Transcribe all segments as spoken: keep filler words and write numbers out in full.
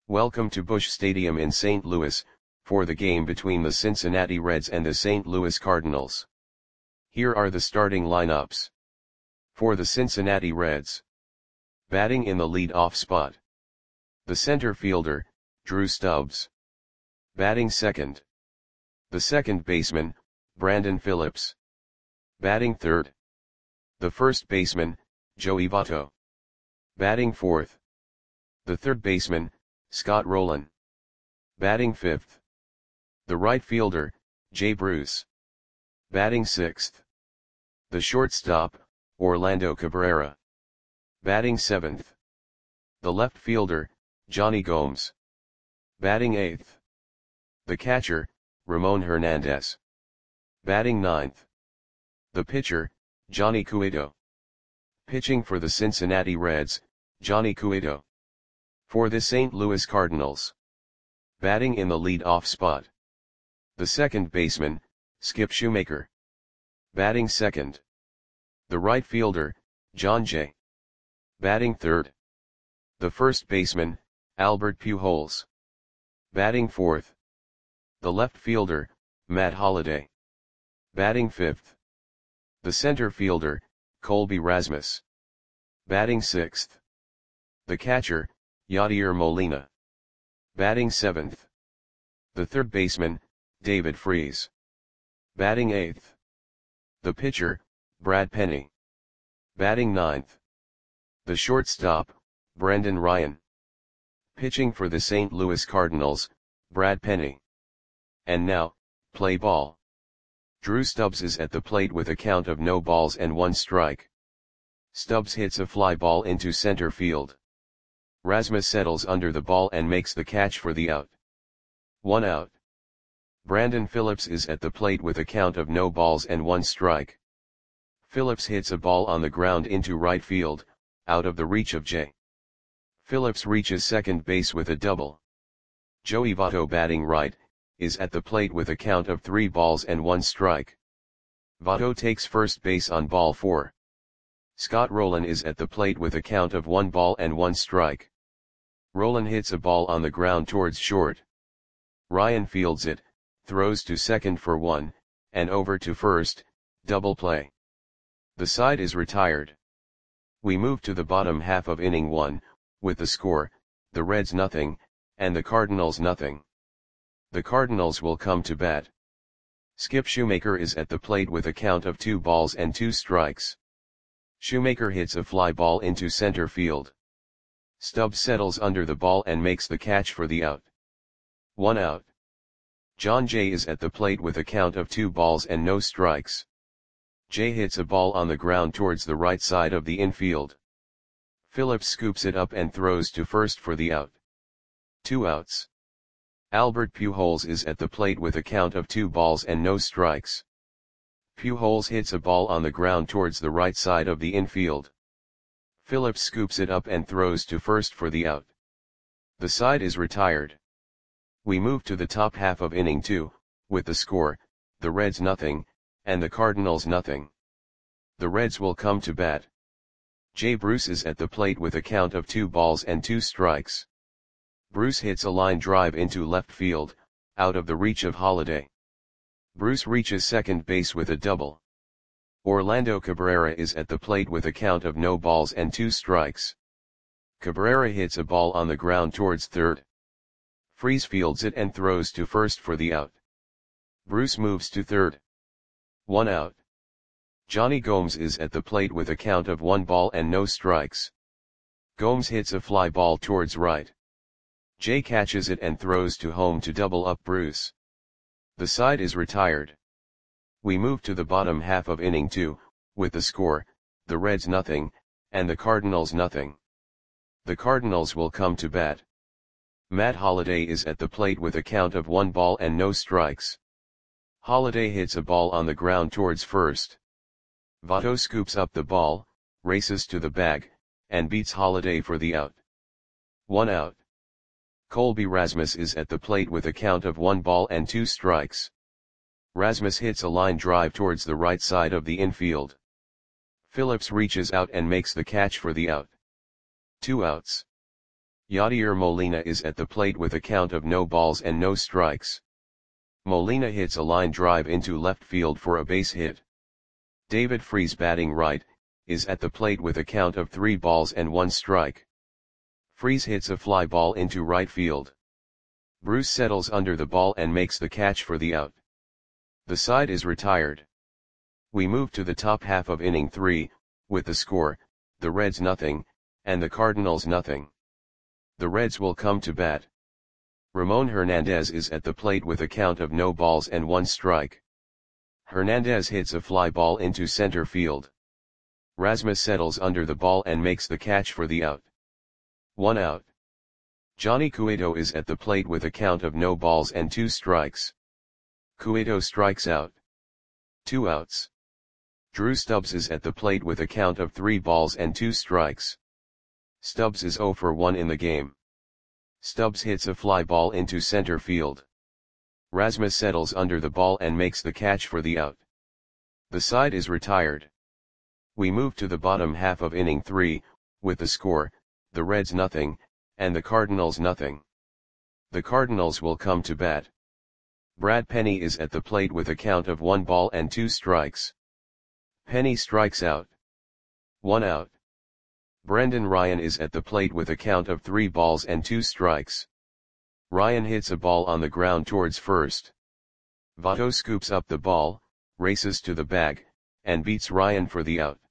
Welcome to Busch Stadium in Saint Louis, for the game between the Cincinnati Reds and the Saint Louis Cardinals. Here are the starting lineups. For the Cincinnati Reds. Batting in the lead-off spot. The center fielder, Drew Stubbs. Batting second. The second baseman, Brandon Phillips. Batting third. The first baseman, Joey Votto. Batting fourth. The third baseman, Scott Rolen. Batting fifth. The right fielder, Jay Bruce. Batting sixth. The shortstop, Orlando Cabrera. Batting seventh. The left fielder, Johnny Gomes. Batting eighth. The catcher, Ramon Hernandez. Batting ninth. The pitcher, Johnny Cueto. Pitching for the Cincinnati Reds, Johnny Cueto. For the Saint Louis Cardinals. Batting in the lead-off spot. The second baseman, Skip Shoemaker. Batting second. The right fielder, Jon Jay. Batting third. The first baseman, Albert Pujols. Batting fourth. The left fielder, Matt Holliday. Batting fifth. The center fielder, Colby Rasmus. Batting sixth. The catcher, Yadier Molina. Batting seventh. The third baseman, David Freese. Batting eighth. The pitcher, Brad Penny. Batting ninth. The shortstop, Brendan Ryan. Pitching for the Saint Louis Cardinals, Brad Penny. And now, play ball. Drew Stubbs is at the plate with a count of no balls and one strike. Stubbs hits a fly ball into center field. Rasmus settles under the ball and makes the catch for the out. One out. Brandon Phillips is at the plate with a count of no balls and one strike. Phillips hits a ball on the ground into right field, out of the reach of Jay. Phillips reaches second base with a double. Joey Votto, batting right, is at the plate with a count of three balls and one strike. Votto takes first base on ball four. Scott Rolen is at the plate with a count of one ball and one strike. Rolen hits a ball on the ground towards short. Ryan fields it, throws to second for one, and over to first, double play. The side is retired. We move to the bottom half of inning one, with the score, the Reds nothing, and the Cardinals nothing. The Cardinals will come to bat. Skip Shoemaker is at the plate with a count of two balls and two strikes. Shoemaker hits a fly ball into center field. Stubbs settles under the ball and makes the catch for the out. One out. Jon Jay is at the plate with a count of two balls and no strikes. Jay hits a ball on the ground towards the right side of the infield. Phillips scoops it up and throws to first for the out. Two outs. Albert Pujols is at the plate with a count of two balls and no strikes. Pujols hits a ball on the ground towards the right side of the infield. Phillips scoops it up and throws to first for the out. The side is retired. We move to the top half of inning two, with the score, the Reds nothing, and the Cardinals nothing. The Reds will come to bat. Jay Bruce is at the plate with a count of two balls and two strikes. Bruce hits a line drive into left field, out of the reach of Holliday. Bruce reaches second base with a double. Orlando Cabrera is at the plate with a count of no balls and two strikes. Cabrera hits a ball on the ground towards third. Freese fields it and throws to first for the out. Bruce moves to third. One out. Johnny Gomes is at the plate with a count of one ball and no strikes. Gomes hits a fly ball towards right. Jay catches it and throws to home to double up Bruce. The side is retired. We move to the bottom half of inning two, with the score, the Reds nothing, and the Cardinals nothing. The Cardinals will come to bat. Matt Holliday is at the plate with a count of one ball and no strikes. Holliday hits a ball on the ground towards first. Votto scoops up the ball, races to the bag, and beats Holliday for the out. One out. Colby Rasmus is at the plate with a count of one ball and two strikes. Rasmus hits a line drive towards the right side of the infield. Phillips reaches out and makes the catch for the out. Two outs. Yadier Molina is at the plate with a count of no balls and no strikes. Molina hits a line drive into left field for a base hit. David Freese, batting right, is at the plate with a count of three balls and one strike. Freese hits a fly ball into right field. Bruce settles under the ball and makes the catch for the out. The side is retired. We move to the top half of inning three, with the score, the Reds nothing, and the Cardinals nothing. The Reds will come to bat. Ramon Hernandez is at the plate with a count of no balls and one strike. Hernandez hits a fly ball into center field. Rasmus settles under the ball and makes the catch for the out. One out. Johnny Cueto is at the plate with a count of no balls and two strikes. Cueto strikes out. Two outs. Drew Stubbs is at the plate with a count of three balls and two strikes. Stubbs is oh for one in the game. Stubbs hits a fly ball into center field. Rasmus settles under the ball and makes the catch for the out. The side is retired. We move to the bottom half of inning three, with the score, the Reds nothing, and the Cardinals nothing. The Cardinals will come to bat. Brad Penny is at the plate with a count of one ball and two strikes. Penny strikes out. One out. Brendan Ryan is at the plate with a count of three balls and two strikes. Ryan hits a ball on the ground towards first. Votto scoops up the ball, races to the bag, and beats Ryan for the out.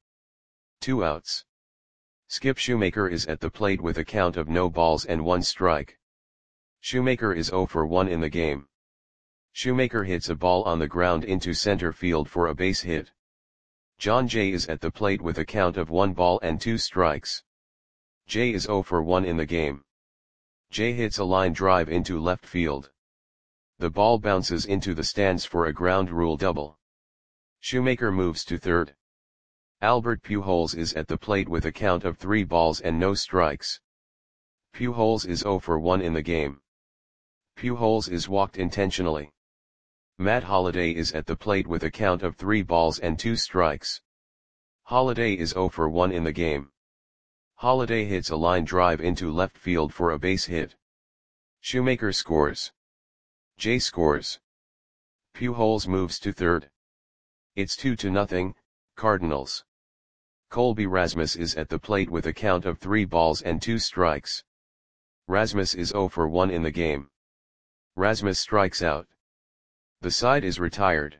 Two outs. Skip Shoemaker is at the plate with a count of no balls and one strike. Shoemaker is oh for one in the game. Shoemaker hits a ball on the ground into center field for a base hit. John Jay is at the plate with a count of one ball and two strikes. Jay is oh for one in the game. Jay hits a line drive into left field. The ball bounces into the stands for a ground rule double. Shoemaker moves to third. Albert Pujols is at the plate with a count of three balls and no strikes. Pujols is oh for one in the game. Pujols is walked intentionally. Matt Holliday is at the plate with a count of three balls and two strikes. Holliday is oh for one in the game. Holliday hits a line drive into left field for a base hit. Shoemaker scores. Jay scores. Pujols moves to third. It's two to nothing, Cardinals. Colby Rasmus is at the plate with a count of three balls and two strikes. Rasmus is oh for one in the game. Rasmus strikes out. The side is retired.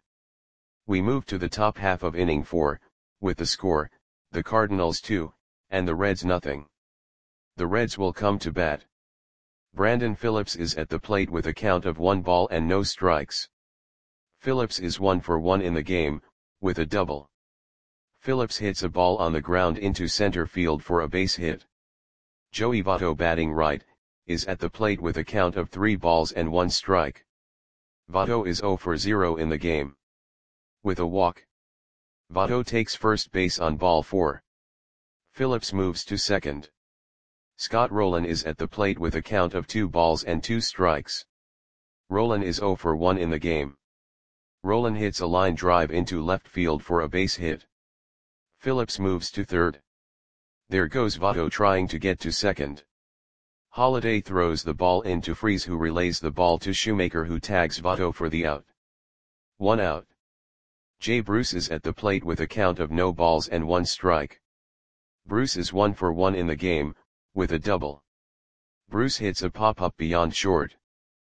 We move to the top half of inning four, with the score, the Cardinals two, and the Reds nothing. The Reds will come to bat. Brandon Phillips is at the plate with a count of one ball and no strikes. Phillips is one for one in the game, with a double. Phillips hits a ball on the ground into center field for a base hit. Joey Votto, batting right, is at the plate with a count of three balls and one strike. Votto is oh for zero in the game. With a walk. Votto takes first base on ball four. Phillips moves to second. Scott Rowland is at the plate with a count of two balls and two strikes. Rowland is oh for one in the game. Rowland hits a line drive into left field for a base hit. Phillips moves to third. There goes Votto trying to get to second. Holliday throws the ball into Freese, who relays the ball to Shoemaker, who tags Votto for the out. One out. Jay Bruce is at the plate with a count of no balls and one strike. Bruce is one for one in the game, with a double. Bruce hits a pop-up beyond short.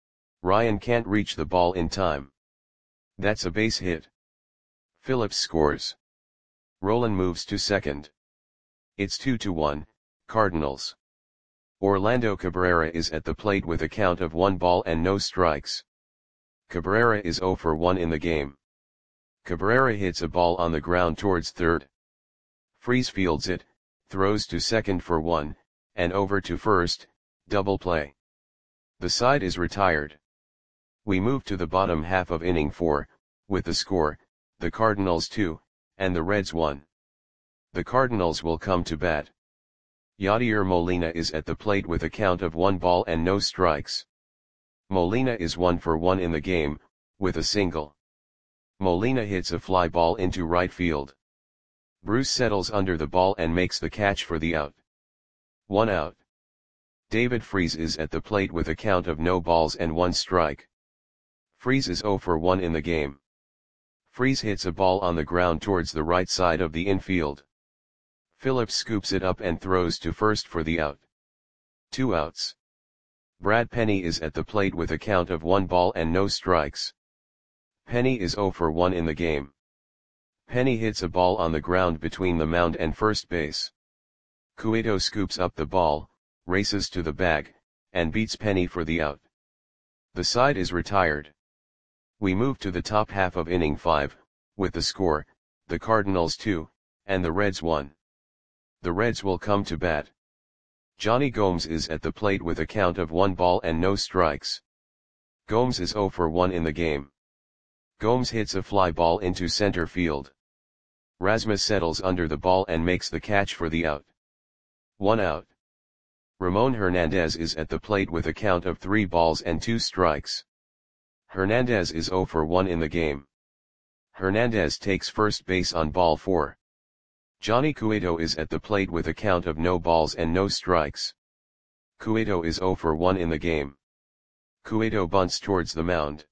Ryan can't reach the ball in time. That's a base hit. Phillips scores. Rowland moves to second. It's two to one, Cardinals. Orlando Cabrera is at the plate with a count of one ball and no strikes. Cabrera is oh for one in the game. Cabrera hits a ball on the ground towards third. Freese fields it, throws to second for one, and over to first, double play. The side is retired. We move to the bottom half of inning four, with the score, the Cardinals two, and the Reds one. The Cardinals will come to bat. Yadier Molina is at the plate with a count of one ball and no strikes. Molina is one for one in the game, with a single. Molina hits a fly ball into right field. Bruce settles under the ball and makes the catch for the out. One out. David Freese is at the plate with a count of no balls and one strike. Freese is zero for one in the game. Freese hits a ball on the ground towards the right side of the infield. Phillips scoops it up and throws to first for the out. Two outs. Brad Penny is at the plate with a count of one ball and no strikes. Penny is zero for one in the game. Penny hits a ball on the ground between the mound and first base. Cueto scoops up the ball, races to the bag, and beats Penny for the out. The side is retired. We move to the top half of inning five, with the score, the Cardinals two, and the Reds one. The Reds will come to bat. Johnny Gomes is at the plate with a count of one ball and no strikes. Gomes is zero for one in the game. Gomes hits a fly ball into center field. Rasmus settles under the ball and makes the catch for the out. One out. Ramon Hernandez is at the plate with a count of three balls and two strikes. Hernandez is zero for one in the game. Hernandez takes first base on ball four. Johnny Cueto is at the plate with a count of no balls and no strikes. Cueto is zero for one in the game. Cueto bunts towards the mound.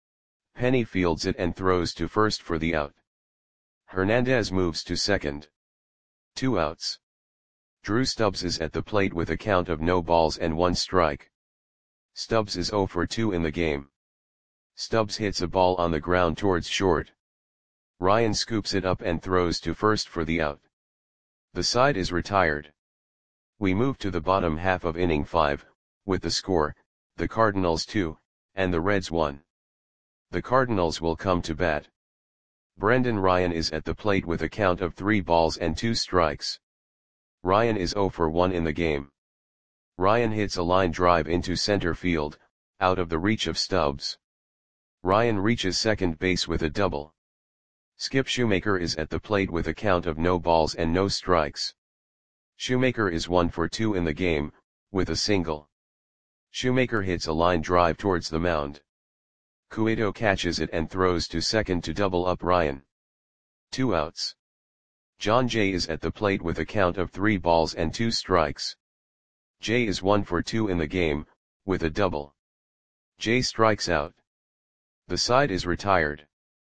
Penny fields it and throws to first for the out. Hernandez moves to second. Two outs. Drew Stubbs is at the plate with a count of no balls and one strike. Stubbs is zero for two in the game. Stubbs hits a ball on the ground towards short. Ryan scoops it up and throws to first for the out. The side is retired. We move to the bottom half of inning five, with the score, the Cardinals two, and the Reds one. The Cardinals will come to bat. Brendan Ryan is at the plate with a count of three balls and two strikes. Ryan is zero for one in the game. Ryan hits a line drive into center field, out of the reach of Stubbs. Ryan reaches second base with a double. Skip Shoemaker is at the plate with a count of no balls and no strikes. Shoemaker is one for two in the game, with a single. Shoemaker hits a line drive towards the mound. Cueto catches it and throws to second to double up Ryan. Two outs. John Jay is at the plate with a count of three balls and two strikes. Jay is one for two in the game, with a double. Jay strikes out. The side is retired.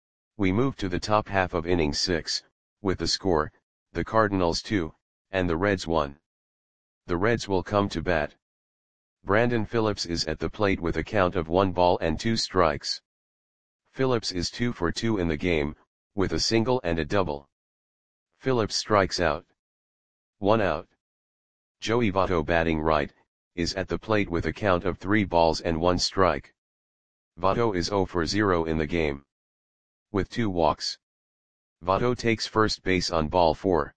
We move to the top half of inning six, with the score, the Cardinals two, and the Reds one. The Reds will come to bat. Brandon Phillips is at the plate with a count of one ball and two strikes. Phillips is two for two in the game, with a single and a double. Phillips strikes out. One out. Joey Votto, batting right, is at the plate with a count of three balls and one strike. Votto is zero for zero in the game. With two walks. Votto takes first base on ball four.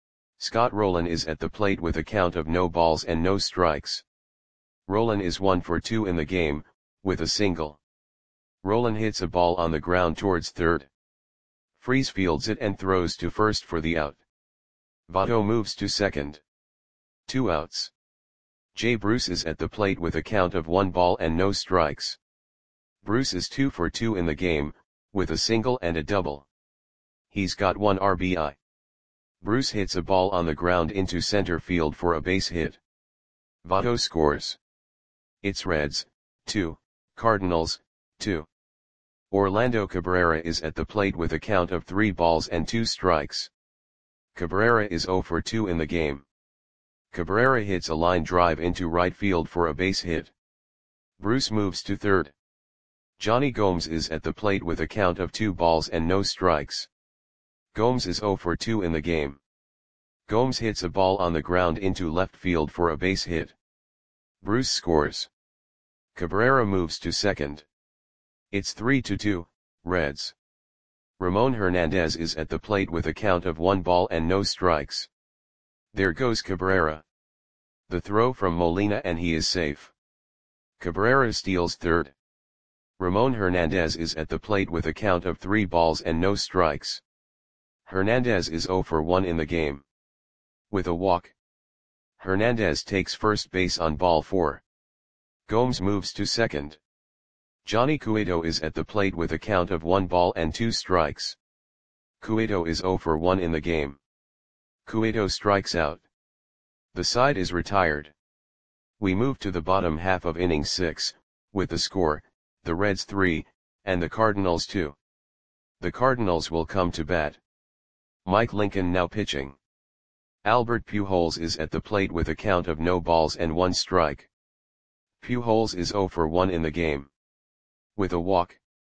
Scott Rowland is at the plate with a count of no balls and no strikes. Rowland is one for two in the game, with a single. Rowland hits a ball on the ground towards third. Freese fields it and throws to first for the out. Votto moves to second. Two outs. Jay Bruce is at the plate with a count of one ball and no strikes. Bruce is two for two in the game, with a single and a double. He's got one R B I. Bruce hits a ball on the ground into center field for a base hit. Votto scores. It's Reds, two, Cardinals, two. Orlando Cabrera is at the plate with a count of three balls and two strikes. Cabrera is zero for two in the game. Cabrera hits a line drive into right field for a base hit. Bruce moves to third. Johnny Gomes is at the plate with a count of two balls and no strikes. Gomes is zero for two in the game. Gomes hits a ball on the ground into left field for a base hit. Bruce scores. Cabrera moves to second. It's three to two, Reds. Ramon Hernandez is at the plate with a count of one ball and no strikes. There goes Cabrera. The throw from Molina and he is safe. Cabrera steals third. Ramon Hernandez is at the plate with a count of three balls and no strikes. Hernandez is zero for one in the game. With a walk. Hernandez takes first base on ball four. Gomes moves to second. Johnny Cueto is at the plate with a count of one ball and two strikes. Cueto is zero for one in the game. Cueto strikes out. The side is retired. We move to the bottom half of inning six, with the score, the Reds three, and the Cardinals two. The Cardinals will come to bat. Mike Lincoln now pitching. Albert Pujols is at the plate with a count of no balls and one strike. Pujols is zero for one in the game. With a walk.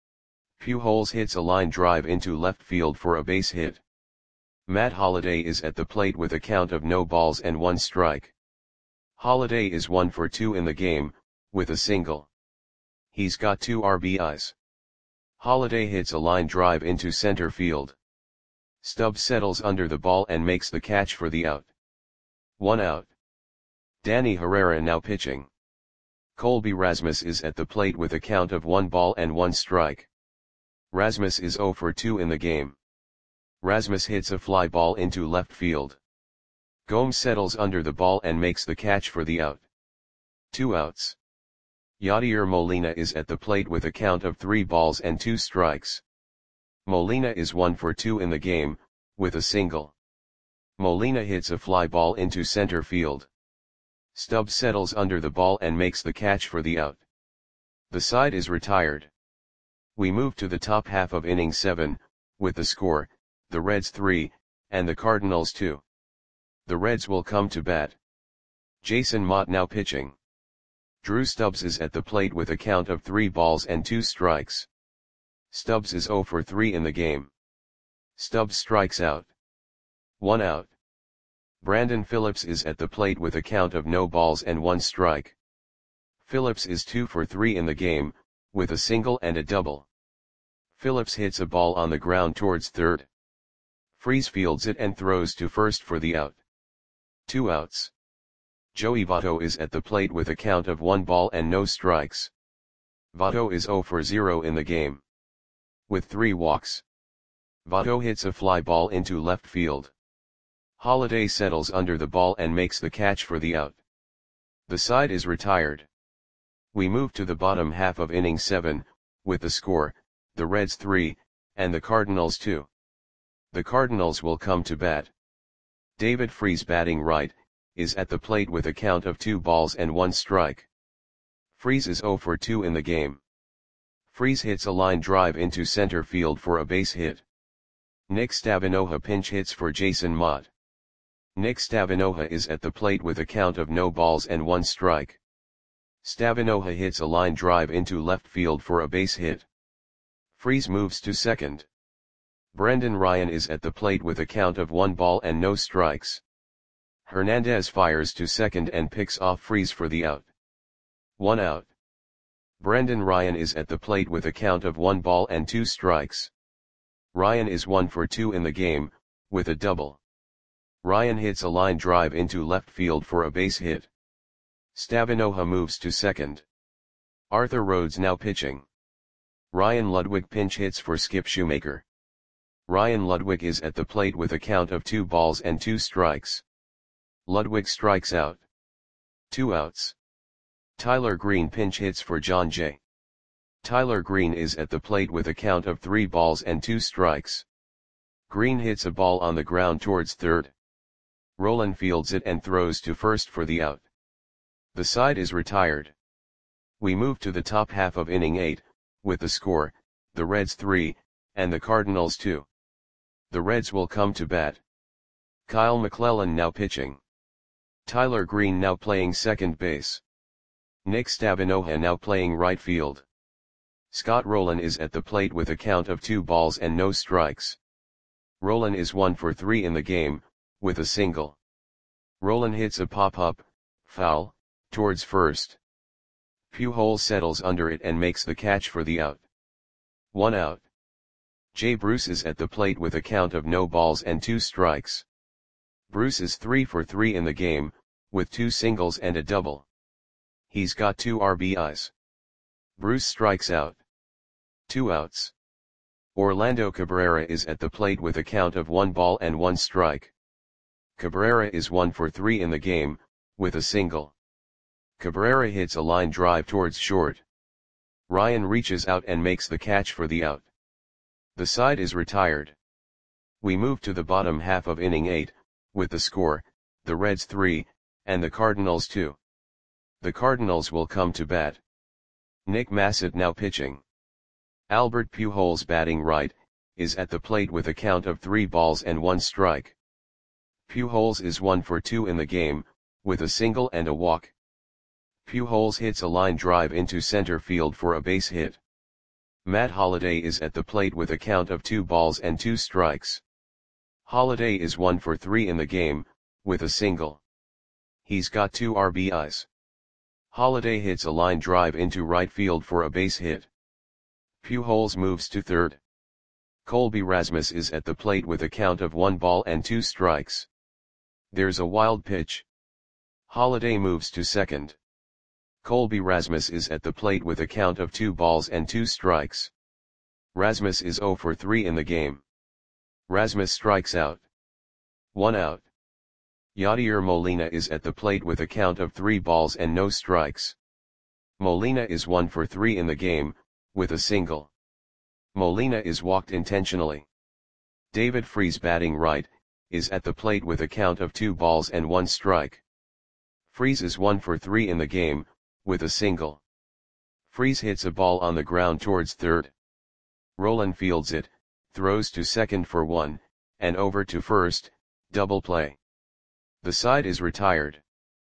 Pujols hits a line drive into left field for a base hit. Matt Holliday is at the plate with a count of no balls and one strike. Holliday is one for two in the game, with a single. He's got two R B Is. Holliday hits a line drive into center field. Stubbs settles under the ball and makes the catch for the out. One out. Danny Herrera now pitching. Colby Rasmus is at the plate with a count of one ball and one strike. Rasmus is zero for two in the game. Rasmus hits a fly ball into left field. Gomes settles under the ball and makes the catch for the out. Two outs. Yadier Molina is at the plate with a count of three balls and two strikes. Molina is one for two in the game, with a single. Molina hits a fly ball into center field. Stubbs settles under the ball and makes the catch for the out. The side is retired. We move to the top half of inning seven, with the score, the Reds three, and the Cardinals two. The Reds will come to bat. Jason Motte now pitching. Drew Stubbs is at the plate with a count of three balls and two strikes. Stubbs is zero for three in the game. Stubbs strikes out. One out. Brandon Phillips is at the plate with a count of no balls and one strike. Phillips is two for three in the game, with a single and a double. Phillips hits a ball on the ground towards third. Freese fields it and throws to first for the out. Two outs. Joey Votto is at the plate with a count of one ball and no strikes. Votto is zero for zero in the game. With three walks. Votto hits a fly ball into left field. Holliday settles under the ball and makes the catch for the out. The side is retired. We move to the bottom half of inning seven, with the score, the Reds three, and the Cardinals two. The Cardinals will come to bat. David Freese batting right, is at the plate with a count of two balls and one strike. Freese is zero for two in the game. Freese hits a line drive into center field for a base hit. Nick Stavinoha pinch hits for Jason Motte. Nick Stavinoha is at the plate with a count of no balls and one strike. Stavinoha hits a line drive into left field for a base hit. Freese moves to second. Brendan Ryan is at the plate with a count of one ball and no strikes. Hernandez fires to second and picks off Freese for the out. One out. Brendan Ryan is at the plate with a count of one ball and two strikes. Ryan is one for two in the game, with a double. Ryan hits a line drive into left field for a base hit. Stavinoha moves to second. Arthur Rhodes now pitching. Ryan Ludwig pinch hits for Skip Shoemaker. Ryan Ludwig is at the plate with a count of two balls and two strikes. Ludwig strikes out. Two outs. Tyler Green pinch hits for John Jay. Tyler Green is at the plate with a count of three balls and two strikes. Green hits a ball on the ground towards third. Roland fields it and throws to first for the out. The side is retired. We move to the top half of inning eight, with the score, the Reds three, and the Cardinals two. The Reds will come to bat. Kyle McClellan now pitching. Tyler Green now playing second base. Nick Stavinoha now playing right field. Scott Rowland is at the plate with a count of two balls and no strikes. Rowland is one for three in the game, with a single. Rowland hits a pop-up, foul, towards first. Pujols settles under it and makes the catch for the out. One out. Jay Bruce is at the plate with a count of no balls and two strikes. Bruce is three for three in the game, with two singles and a double. He's got two R B Is. Bruce strikes out. Two outs. Orlando Cabrera is at the plate with a count of one ball and one strike. Cabrera is one for three in the game, with a single. Cabrera hits a line drive towards short. Ryan reaches out and makes the catch for the out. The side is retired. We move to the bottom half of inning eight, with the score, the Reds three, and the Cardinals two. The Cardinals will come to bat. Nick Massett now pitching. Albert Pujols batting right, is at the plate with a count of three balls and one strike. Pujols is one for two in the game, with a single and a walk. Pujols hits a line drive into center field for a base hit. Matt Holliday is at the plate with a count of two balls and two strikes. Holliday is one for three in the game, with a single. He's got two R B Is. Holliday hits a line drive into right field for a base hit. Pujols moves to third. Colby Rasmus is at the plate with a count of one ball and two strikes. There's a wild pitch. Holliday moves to second. Colby Rasmus is at the plate with a count of two balls and two strikes. Rasmus is zero for three in the game. Rasmus strikes out. One out. Yadier Molina is at the plate with a count of three balls and no strikes. Molina is one for three in the game, with a single. Molina is walked intentionally. David Freese batting right, is at the plate with a count of two balls and one strike. Freese is one for three in the game, with a single. Freese hits a ball on the ground towards third. Rolen fields it, throws to second for one, and over to first, double play. The side is retired.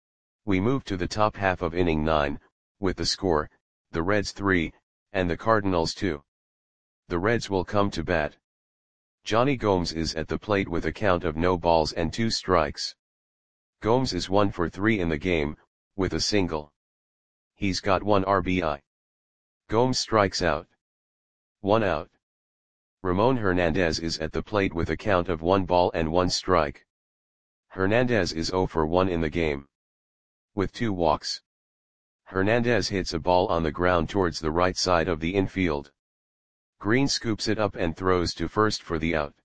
We move to the top half of inning nine, with the score, the Reds three, and the Cardinals two. The Reds will come to bat. Johnny Gomes is at the plate with a count of no balls and two strikes. Gomes is one for three in the game, with a single. He's got one R B I. Gomes strikes out. One out. Ramon Hernandez is at the plate with a count of one ball and one strike. Hernandez is zero for one in the game. With two walks. Hernandez hits a ball on the ground towards the right side of the infield. Green scoops it up and throws to first for the out.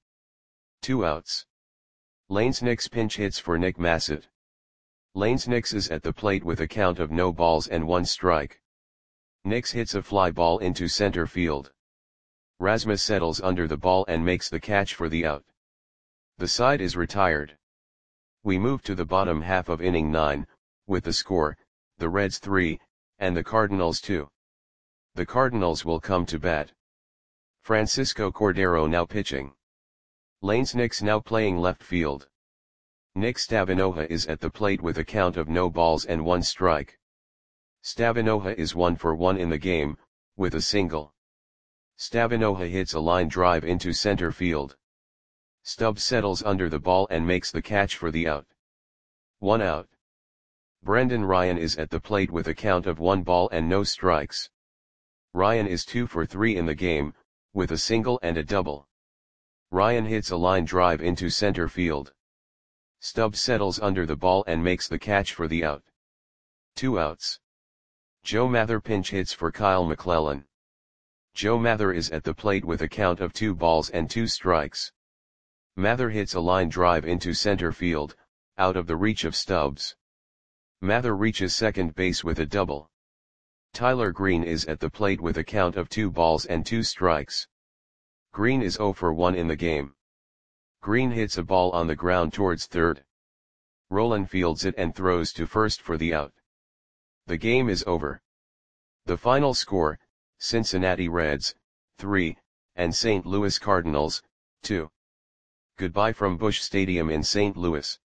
Two outs. Lanes Nix pinch hits for Nick Massett. Lanes Nix is at the plate with a count of no balls and one strike. Nix hits a fly ball into center field. Rasmus settles under the ball and makes the catch for the out. The side is retired. We move to the bottom half of inning nine, with the score, the Reds three, and the Cardinals two. The Cardinals will come to bat. Francisco Cordero now pitching. Lanes Nix now playing left field. Nick Stavinoha is at the plate with a count of no balls and one strike. Stavinoha is one for one in the game, with a single. Stavinoha hits a line drive into center field. Stubbs settles under the ball and makes the catch for the out. One out. Brendan Ryan is at the plate with a count of one ball and no strikes. Ryan is two for three in the game, with a single and a double. Ryan hits a line drive into center field. Stubbs settles under the ball and makes the catch for the out. Two outs. Joe Mather pinch hits for Kyle McClellan. Joe Mather is at the plate with a count of two balls and two strikes. Mather hits a line drive into center field, out of the reach of Stubbs. Mather reaches second base with a double. Tyler Green is at the plate with a count of two balls and two strikes. Green is zero for one in the game. Green hits a ball on the ground towards third. Rolen fields it and throws to first for the out. The game is over. The final score, Cincinnati Reds, three, and Saint Louis Cardinals, two. Goodbye from Busch Stadium in Saint Louis.